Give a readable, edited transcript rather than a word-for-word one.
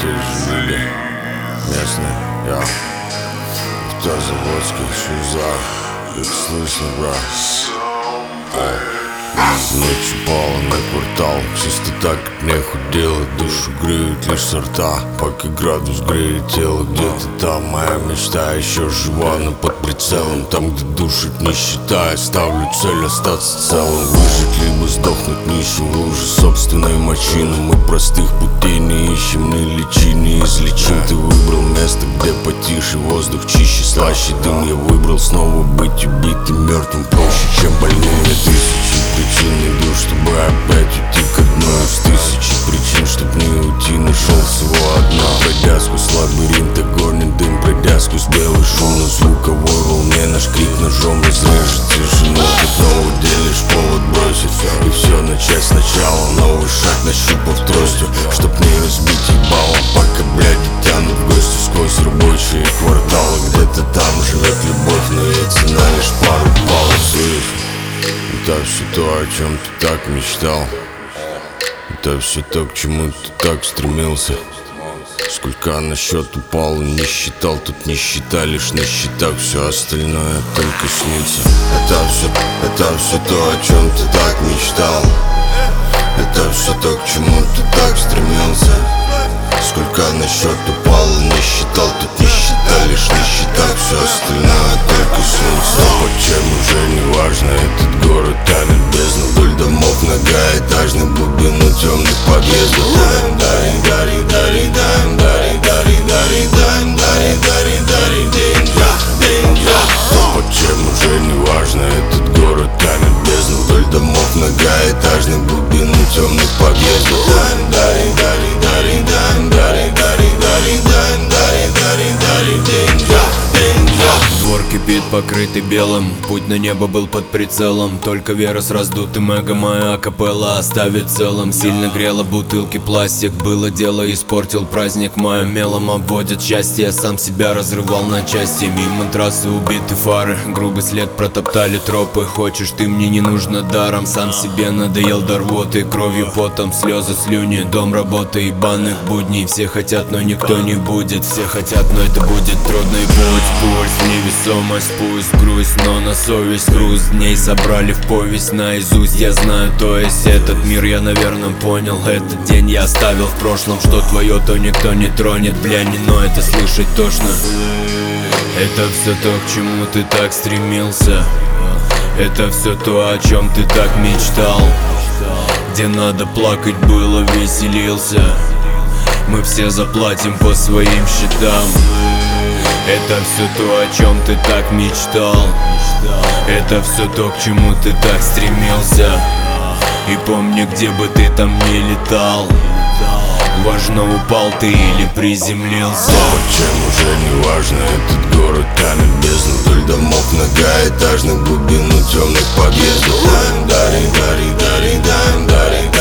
жили местные, я автозаводских шузах, как слышно, брат. Ночью пала на квартал, чисто так, как нехуй делать. Душу греют лишь сорта, пока градус греет тело. Где-то там моя мечта еще жива, но под прицелом. Там, где душит нищета, я ставлю цель остаться целым. Выжить, либо сдохнуть нищим в луже собственной мочи. Но мы простых путей не ищем, не лечи, не излечим. Ты выбрал место, где потише, воздух чище, слаще дым. Я выбрал снова быть убитым, мертвым проще, чем больнее. Тысячи причин иду, чтобы опять уйти к одной из тысячи причин, чтоб не уйти, нашел всего одна. Пройдя сквозь лабиринт, огонь и дым, пройдя сквозь белый шум на звуковой волне, наш крик ножом разрежет тишину. Тут новый день лишь повод бросить и все начать сначала. Новый шаг нащупав тростью, чтоб не разбить ебалом. Пока бляди тянут в гости сквозь рабочие кварталы. Где-то там живет любовь, но ей цена лишь пару баллов. Это все то, о чем ты так мечтал. Это все то, к чему ты так стремился. Сколько на счет упал и не считал. Тут нищета лишь на счетах, все остальное только снится. Это все то, о чем ты так мечтал. Это все то, к чему ты так стремился. Сколько на счет упал и не считал. Тут нищета лишь на счетах, все остальное только снится. Чем уже не важно, этот город тянет бездну. Вдоль домов многоэтажных, глубину темных подъездов. Даем, дари, дари, дари, даем, дари, дари, дари, даем, дари, дари, дари, деньги, деньги. Чем уже не важно, этот город тянет бездну. Вдоль домов многоэтажных, глубину темных подъездов. Даем, дари, дари, дари, даем, дари, дари, дари, даем, дари, дари, дари, деньги, деньги. Двор кипит, покрытый белым, путь на небо был под прицелом. Только вера с раздутым эго, моя капелла оставит целым. Сильно грела бутылки пластик, было дело, испортил праздник. Моим мелом обводит счастье, я сам себя разрывал на части. Мимо трассы убиты фары, грубый след протоптали тропы. Хочешь ты, мне не нужно даром, сам себе надоел до рвоты. Кровью, потом, слезы, слюни, дом, работа, ебаных будней. Все хотят, но никто не будет, все хотят, но это будет трудный путь. Пульс, невесомость, пусть грусть, но на совесть груз дней собрали в повесть наизусть. Я знаю, то есть этот мир я, наверное, понял. Этот день я оставил в прошлом, что твое, то никто не тронет. Бля, не, но это слышать тошно. Это все то, к чему ты так стремился. Это все то, о чем ты так мечтал. Где надо плакать было, веселился. Мы все заплатим по своим счетам. Это все то, о чем ты так мечтал. Это все то, к чему ты так стремился. И помни, где бы ты там не летал, важно, упал ты или приземлился. Чем уже не важно, этот город тянет бездну. Вдоль домов многоэтажных, глубину темных подъездов. Даем, дари, дари, дари, даем, дари,